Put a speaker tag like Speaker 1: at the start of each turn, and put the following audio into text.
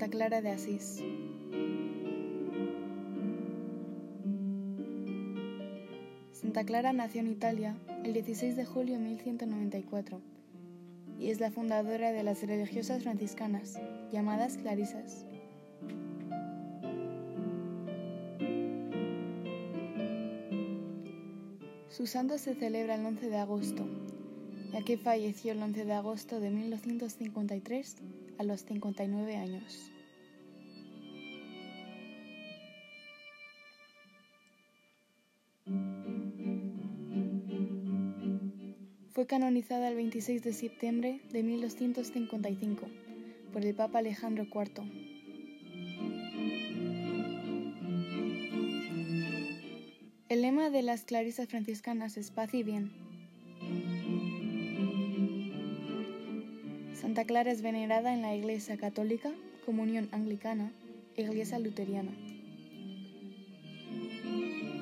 Speaker 1: Santa Clara de Asís. Santa Clara nació en Italia el 16 de julio de 1194 y es la fundadora de las religiosas franciscanas, llamadas clarisas. Su santo se celebra el 11 de agosto, ya que falleció el 11 de agosto de 1953 a los 59 años. Fue canonizada el 26 de septiembre de 1255 por el Papa Alejandro IV. El lema de las clarisas franciscanas es paz y bien. Santa Clara es venerada en la Iglesia Católica, Comunión Anglicana e Iglesia Luterana.